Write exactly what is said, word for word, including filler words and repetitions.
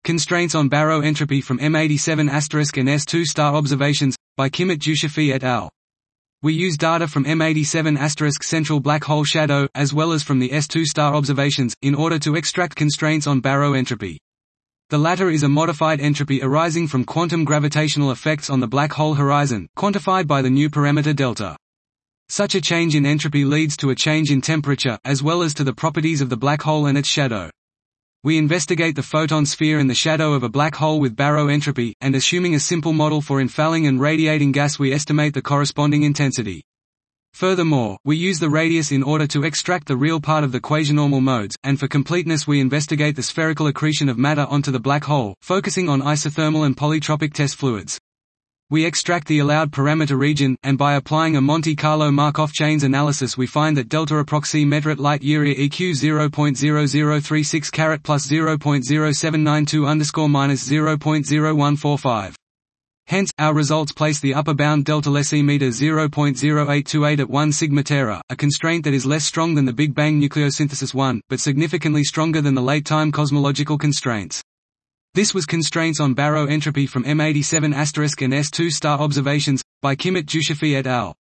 Constraints on baroentropy from M eighty-seven and S two star observations, by Kimmitt Jushafi et al. We use data from M eighty-seven central black hole shadow, as well as from the S two star observations, in order to extract constraints on baroentropy. The latter is a modified entropy arising from quantum gravitational effects on the black hole horizon, quantified by the new parameter delta. Such a change in entropy leads to a change in temperature, as well as to the properties of the black hole and its shadow. We investigate the photon sphere and the shadow of a black hole with baroentropy, and assuming a simple model for infalling and radiating gas we estimate the corresponding intensity. Furthermore, we use the radius in order to extract the real part of the quasinormal modes, and for completeness we investigate the spherical accretion of matter onto the black hole, focusing on isothermal and polytropic test fluids. We extract the allowed parameter region, and by applying a Monte Carlo Markov chains analysis we find that delta approximetret light year E Q zero point zero zero three six carat plus zero point zero seven nine two underscore minus zero point zero one four five. Hence, our results place the upper bound delta less E meter zero point zero eight two eight at one sigma tera, a constraint that is less strong than the Big Bang nucleosynthesis one, but significantly stronger than the late-time cosmological constraints. This was Constraints on baroentropy from M eighty-seven and S two star observations, by Kimmitt Jushafi et al.